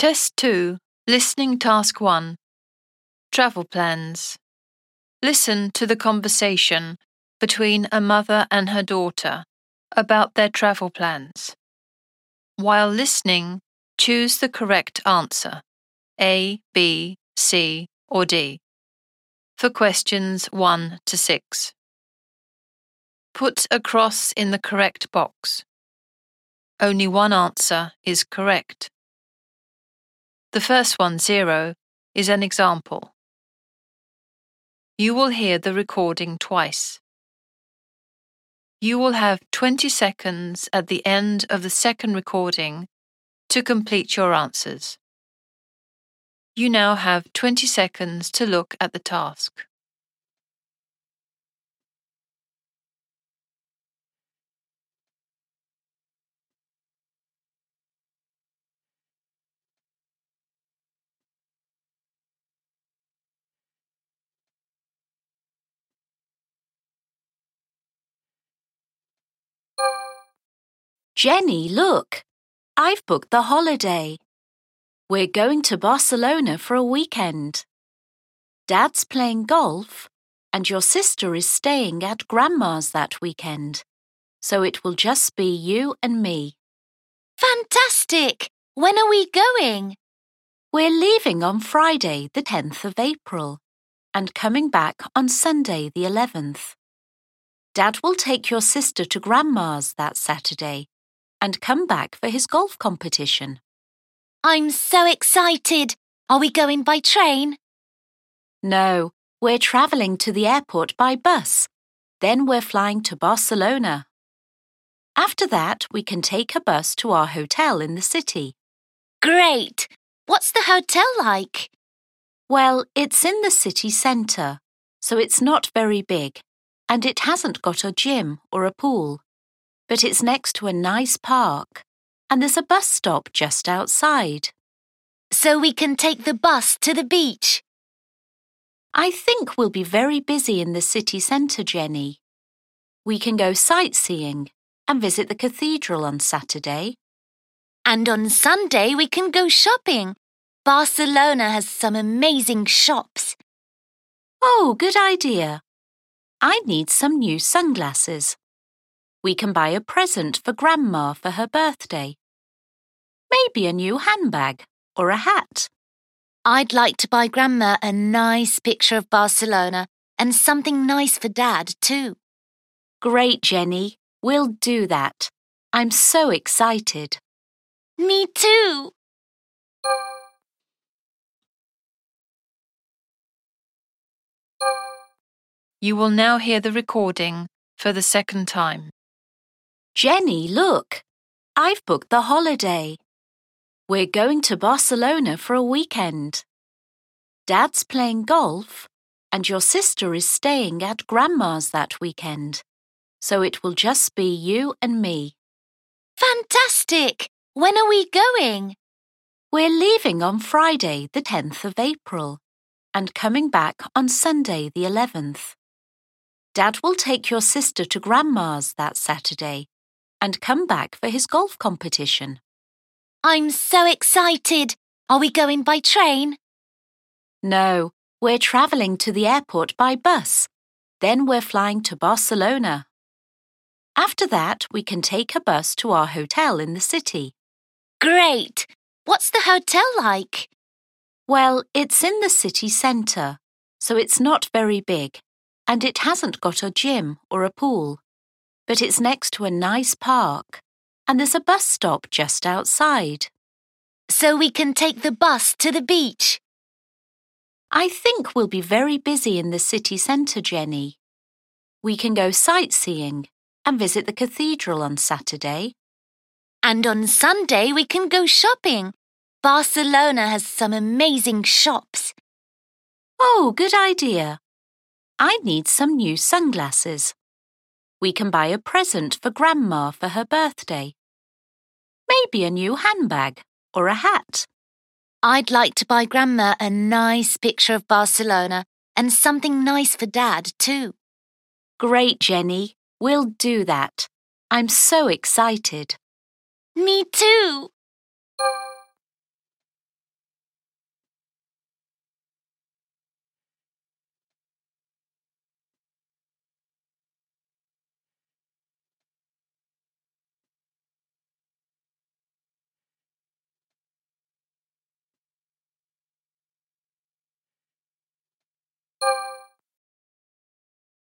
Test 2, Listening Task 1. Travel Plans. Listen to the conversation between a mother and her daughter about their travel plans. While listening, choose the correct answer, A, B, C, or D, for questions 1 to 6. Put a cross in the correct box. Only one answer is correct. The first one, 0, is an example. You will hear the recording twice. You will have 20 seconds at the end of the second recording to complete your answers. You now have 20 seconds to look at the task. Jenny, look! I've booked the holiday. We're going to Barcelona for a weekend. Dad's playing golf, and your sister is staying at Grandma's that weekend. So it will just be you and me. Fantastic! When are we going? We're leaving on Friday, the 10th of April, and coming back on Sunday, the 11th. Dad will take your sister to Grandma's that Saturday and come back for his golf competition. I'm so excited! Are we going by train? No, we're travelling to the airport by bus. Then we're flying to Barcelona. After that, we can take a bus to our hotel in the city. Great! What's the hotel like? Well, it's in the city centre, so it's not very big, and it hasn't got a gym or a pool. But it's next to a nice park, and there's a bus stop just outside. So we can take the bus to the beach? I think we'll be very busy in the city centre, Jenny. We can go sightseeing and visit the cathedral on Saturday. And on Sunday we can go shopping. Barcelona has some amazing shops. Oh, good idea. I need some new sunglasses. We can buy a present for Grandma for her birthday. Maybe a new handbag or a hat. I'd like to buy Grandma a nice picture of Barcelona and something nice for Dad too. Great, Jenny. We'll do that. I'm so excited. Me too. You will now hear the recording for the second time. Jenny, look! I've booked the holiday. We're going to Barcelona for a weekend. Dad's playing golf, and your sister is staying at Grandma's that weekend. So it will just be you and me. Fantastic! When are we going? We're leaving on Friday, the 10th of April, and coming back on Sunday, the 11th. Dad will take your sister to Grandma's that Saturday and come back for his golf competition. I'm so excited! Are we going by train? No, we're travelling to the airport by bus. Then we're flying to Barcelona. After that, we can take a bus to our hotel in the city. Great! What's the hotel like? Well, it's in the city centre, so it's not very big, and it hasn't got a gym or a pool. But it's next to a nice park, and there's a bus stop just outside. So we can take the bus to the beach? I think we'll be very busy in the city centre, Jenny. We can go sightseeing and visit the cathedral on Saturday. And on Sunday we can go shopping. Barcelona has some amazing shops. Oh, good idea. I need some new sunglasses. We can buy a present for Grandma for her birthday. Maybe a new handbag or a hat. I'd like to buy Grandma a nice picture of Barcelona and something nice for Dad too. Great, Jenny. We'll do that. I'm so excited. Me too.